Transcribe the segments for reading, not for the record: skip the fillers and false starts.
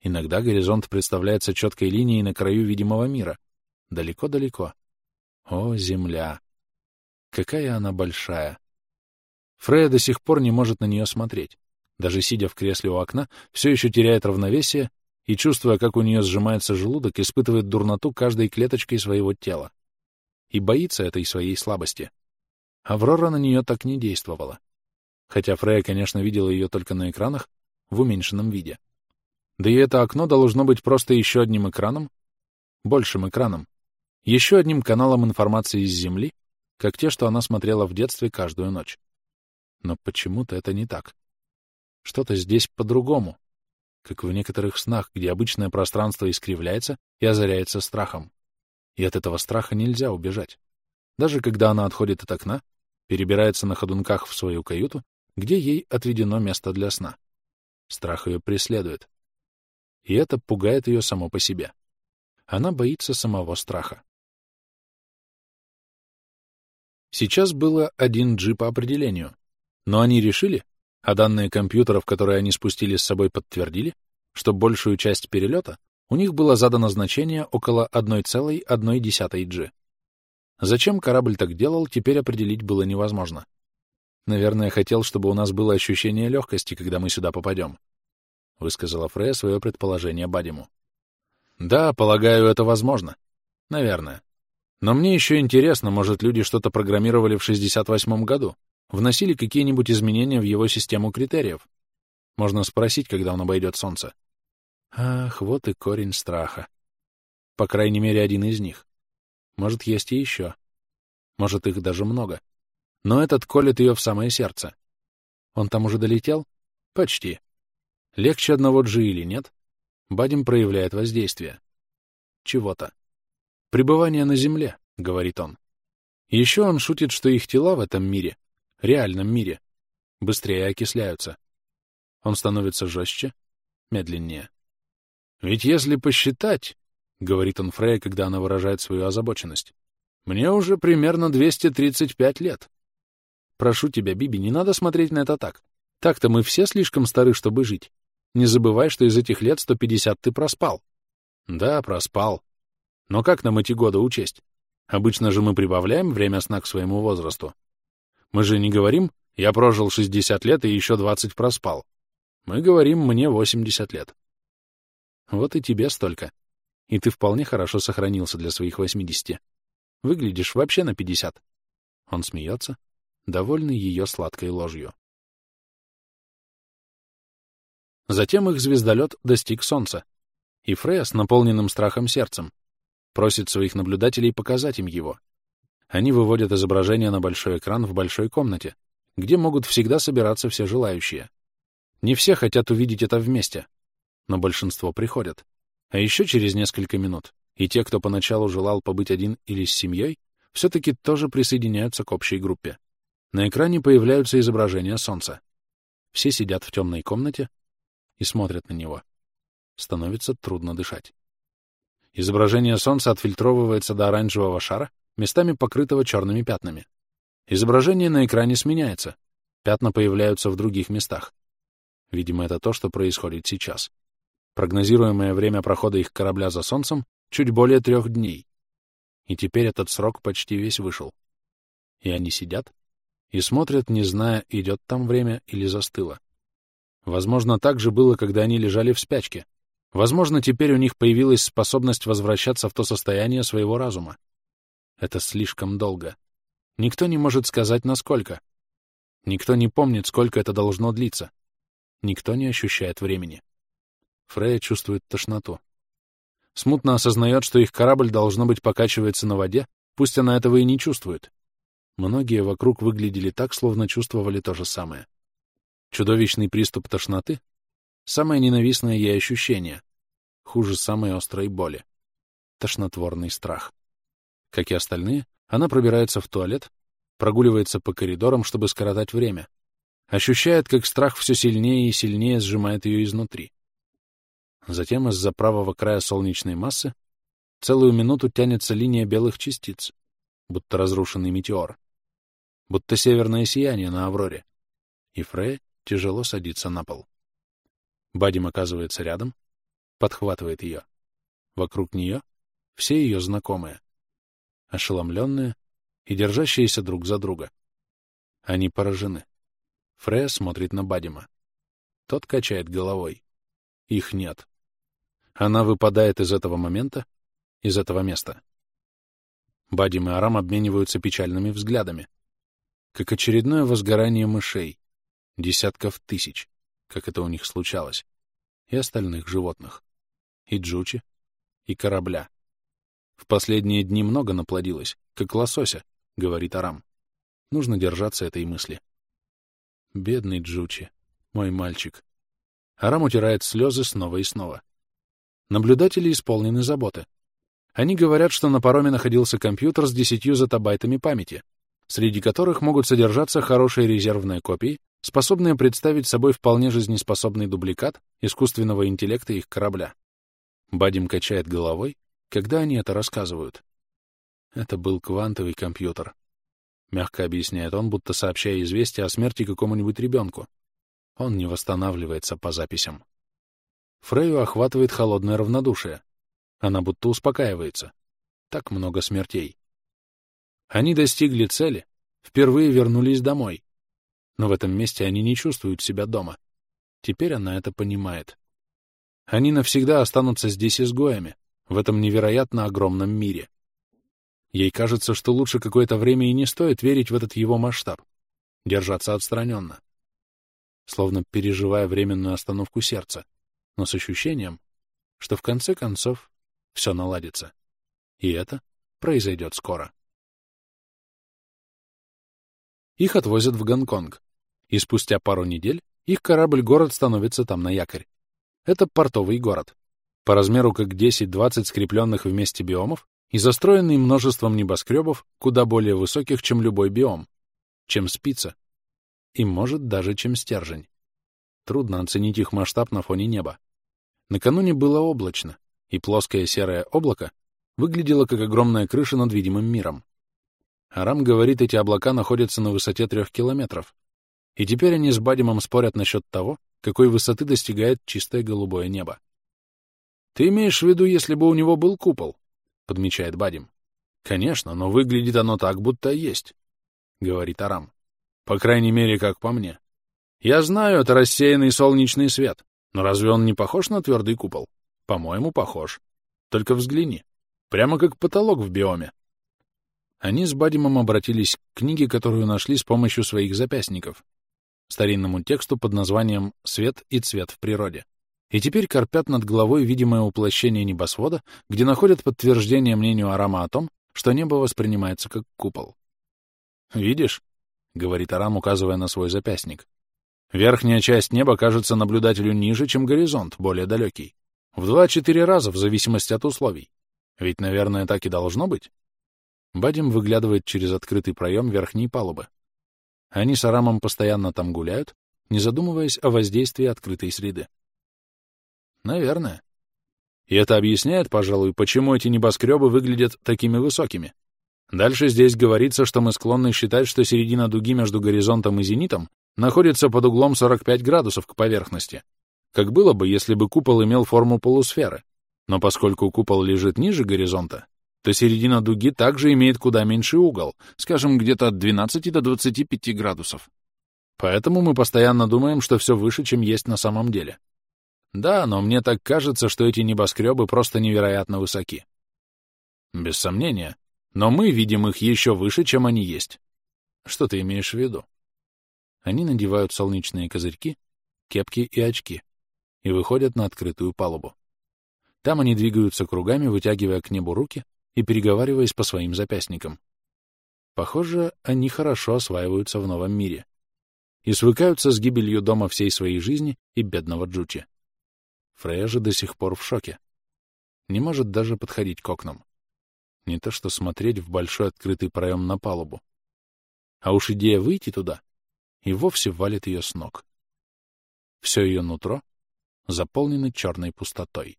Иногда горизонт представляется четкой линией на краю видимого мира. Далеко-далеко. О, Земля! Какая она большая! Фрея до сих пор не может на нее смотреть. Даже сидя в кресле у окна, все еще теряет равновесие и, чувствуя, как у нее сжимается желудок, испытывает дурноту каждой клеточкой своего тела. И боится этой своей слабости. Аврора на нее так не действовала. Хотя Фрея, конечно, видела ее только на экранах, в уменьшенном виде. Да и это окно должно быть просто еще одним экраном, большим экраном, еще одним каналом информации из Земли, как те, что она смотрела в детстве каждую ночь. Но почему-то это не так. Что-то здесь по-другому, как в некоторых снах, где обычное пространство искривляется и озаряется страхом. И от этого страха нельзя убежать. Даже когда она отходит от окна, перебирается на ходунках в свою каюту, где ей отведено место для сна. Страх ее преследует. И это пугает ее само по себе. Она боится самого страха. Сейчас было 1G по определению, но они решили, а данные компьютеров, которые они спустили с собой, подтвердили, что большую часть перелета у них было задано значение около 1,1 G. Зачем корабль так делал, теперь определить было невозможно. Наверное, хотел, чтобы у нас было ощущение легкости, когда мы сюда попадем, — высказала Фрея свое предположение Бадиму. Да, полагаю, это возможно. Наверное. Но мне еще интересно, может, люди что-то программировали в 68-м году, вносили какие-нибудь изменения в его систему критериев. Можно спросить, когда он обойдет Солнце. Ах, вот и корень страха. По крайней мере, один из них. Может, есть и еще. Может, их даже много. Но этот колет ее в самое сердце. Он там уже долетел? Почти. Легче 1G или нет? Бадим проявляет воздействие. Чего-то. Пребывание на Земле, говорит он. Еще он шутит, что их тела в этом мире, реальном мире, быстрее окисляются. Он становится жестче, медленнее. Ведь если посчитать, говорит он Фрейе, когда она выражает свою озабоченность, мне уже примерно 235 лет. Прошу тебя, Биби, не надо смотреть на это так. Так-то мы все слишком стары, чтобы жить. Не забывай, что из этих лет 150 ты проспал. Да, проспал. Но как нам эти годы учесть? Обычно же мы прибавляем время сна к своему возрасту. Мы же не говорим, я прожил 60 лет и еще 20 проспал. Мы говорим, мне 80 лет. Вот и тебе столько. И ты вполне хорошо сохранился для своих 80. Выглядишь вообще на 50. Он смеется, довольный ее сладкой ложью. Затем их звездолет достиг Солнца, и Фрея с наполненным страхом сердцем просит своих наблюдателей показать им его. Они выводят изображение на большой экран в большой комнате, где могут всегда собираться все желающие. Не все хотят увидеть это вместе, но большинство приходят. А еще через несколько минут и те, кто поначалу желал побыть один или с семьей, все-таки тоже присоединяются к общей группе. На экране появляются изображения Солнца. Все сидят в темной комнате и смотрят на него. Становится трудно дышать. Изображение Солнца отфильтровывается до оранжевого шара, местами покрытого черными пятнами. Изображение на экране сменяется. Пятна появляются в других местах. Видимо, это то, что происходит сейчас. Прогнозируемое время прохода их корабля за Солнцем чуть более 3 дней. И теперь этот срок почти весь вышел. И они сидят и смотрят, не зная, идет там время или застыло. Возможно, так же было, когда они лежали в спячке. Возможно, теперь у них появилась способность возвращаться в то состояние своего разума. Это слишком долго. Никто не может сказать, насколько. Никто не помнит, сколько это должно длиться. Никто не ощущает времени. Фрея чувствует тошноту. Смутно осознает, что их корабль, должно быть, покачивается на воде, пусть она этого и не чувствует. Многие вокруг выглядели так, словно чувствовали то же самое. Чудовищный приступ тошноты — самое ненавистное ей ощущение, хуже самой острой боли. Тошнотворный страх. Как и остальные, она пробирается в туалет, прогуливается по коридорам, чтобы скоротать время. Ощущает, как страх все сильнее и сильнее сжимает ее изнутри. Затем из-за правого края солнечной массы целую минуту тянется линия белых частиц, будто разрушенный метеор, будто северное сияние на Авроре, и Фрея тяжело садится на пол. Бадим оказывается рядом, подхватывает ее. Вокруг нее все ее знакомые, ошеломленные и держащиеся друг за друга. Они поражены. Фрея смотрит на Бадима. Тот качает головой. Их нет. Она выпадает из этого момента, из этого места. Бадим и Арам обмениваются печальными взглядами. Как очередное возгорание мышей, десятков тысяч, как это у них случалось, и остальных животных, и Джучи, и корабля. В последние дни много наплодилось, как лосося, говорит Арам. Нужно держаться этой мысли. Бедный Джучи, мой мальчик. Арам утирает слезы снова и снова. Наблюдатели исполнены заботы. Они говорят, что на пароме находился компьютер с 10 зетабайтами памяти, среди которых могут содержаться хорошие резервные копии, способные представить собой вполне жизнеспособный дубликат искусственного интеллекта их корабля. Бадим качает головой, когда они это рассказывают. Это был квантовый компьютер. Мягко объясняет он, будто сообщая известие о смерти какому-нибудь ребенку. Он не восстанавливается по записям. Фрейю охватывает холодное равнодушие. Она будто успокаивается. Так много смертей. Они достигли цели, впервые вернулись домой. Но в этом месте они не чувствуют себя дома. Теперь она это понимает. Они навсегда останутся здесь изгоями, в этом невероятно огромном мире. Ей кажется, что лучше какое-то время и не стоит верить в этот его масштаб, держаться отстраненно, словно переживая временную остановку сердца, но с ощущением, что в конце концов все наладится. И это произойдет скоро. Их отвозят в Гонконг, и спустя пару недель их корабль-город становится там на якорь. Это портовый город, по размеру как 10-20 скрепленных вместе биомов и застроенный множеством небоскребов, куда более высоких, чем любой биом, чем спица, и, может, даже чем стержень. Трудно оценить их масштаб на фоне неба. Накануне было облачно, и плоское серое облако выглядело как огромная крыша над видимым миром. Арам говорит, эти облака находятся на высоте 3 километров, и теперь они с Бадимом спорят насчет того, какой высоты достигает чистое голубое небо. «Ты имеешь в виду, если бы у него был купол?» — подмечает Бадим. «Конечно, но выглядит оно так, будто есть», — говорит Арам. «По крайней мере, как по мне. Я знаю, это рассеянный солнечный свет, но разве он не похож на твердый купол? По-моему, похож. Только взгляни. Прямо как потолок в биоме». Они с Бадимом обратились к книге, которую нашли с помощью своих запястников, старинному тексту под названием «Свет и цвет в природе». И теперь корпят над головой видимое уплощение небосвода, где находят подтверждение мнению Арама о том, что небо воспринимается как купол. «Видишь?» — говорит Арам, указывая на свой запястник. «Верхняя часть неба кажется наблюдателю ниже, чем горизонт, более далекий. В 2-4 раза, в зависимости от условий. Ведь, наверное, так и должно быть?» Бадим выглядывает через открытый проем верхней палубы. Они с Арамом постоянно там гуляют, не задумываясь о воздействии открытой среды. Наверное. И это объясняет, пожалуй, почему эти небоскребы выглядят такими высокими. Дальше здесь говорится, что мы склонны считать, что середина дуги между горизонтом и зенитом находится под углом 45 градусов к поверхности. Как было бы, если бы купол имел форму полусферы. Но поскольку купол лежит ниже горизонта, то середина дуги также имеет куда меньший угол, скажем, где-то от 12 до 25 градусов. Поэтому мы постоянно думаем, что все выше, чем есть на самом деле. Да, но мне так кажется, что эти небоскребы просто невероятно высоки. Без сомнения. Но мы видим их еще выше, чем они есть. Что ты имеешь в виду? Они надевают солнечные козырьки, кепки и очки и выходят на открытую палубу. Там они двигаются кругами, вытягивая к небу руки и переговариваясь по своим запястникам. Похоже, они хорошо осваиваются в новом мире и свыкаются с гибелью дома всей своей жизни и бедного Джучи. Фрея же до сих пор в шоке. Не может даже подходить к окнам. Не то что смотреть в большой открытый проем на палубу. А уж идея выйти туда и вовсе валит ее с ног. Все ее нутро заполнено черной пустотой.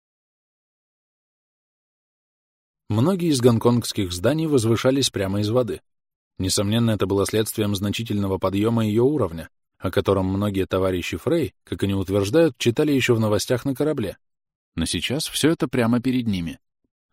Многие из гонконгских зданий возвышались прямо из воды. Несомненно, это было следствием значительного подъема ее уровня, о котором многие товарищи Фрей, как они утверждают, читали еще в новостях на корабле. Но сейчас все это прямо перед ними.